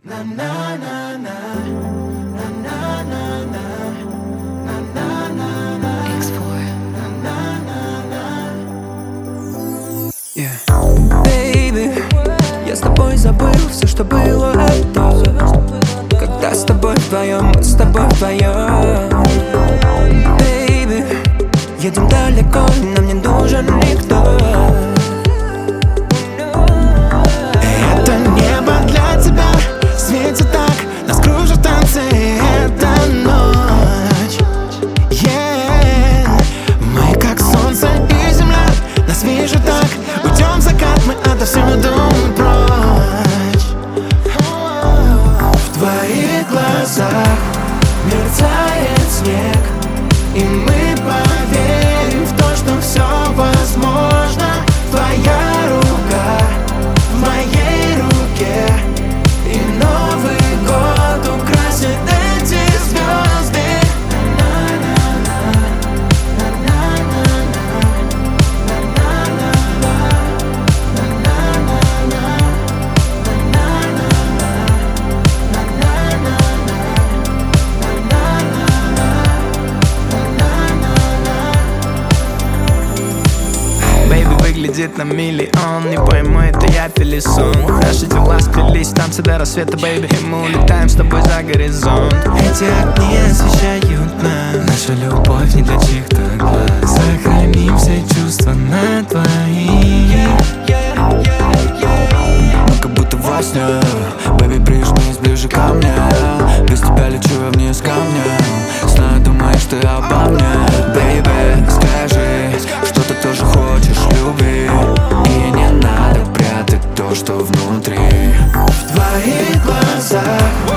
Baby, я с тобой забыл все, что было это. Когда с тобой вдвоем, мы с тобой вдвоем. Baby, едем далеко, и нам не нужен никто. Это небо для тебя светит так, нас кружат танцы, это ночь. Мы как солнце и земля, нас выше так. Уйдем в закат, мы отовсюду прочь. В твоих глазах мерцает снег, и мы поверим в то, что все возможно. Твоя рука в моей руке, и Новый год украсит эти звезды. Выглядит на миллион, не пойму, это я или сон. Наши дела сплелись, танцы до рассвета, бэйби, и мы улетаем с тобой за горизонт. Эти огни освещают нас, наша любовь не для чьих-то глаз. Сохраним все чувства на твоих. Мы как будто во сне, бэйби, прижмись ближе ко мне. Без тебя лечу я вниз камнем, знаю, думаешь ты обо мне. Бэйби, скажи, что ты тоже хочешь любви, и не надо прятать то, что внутри. В твоих глазах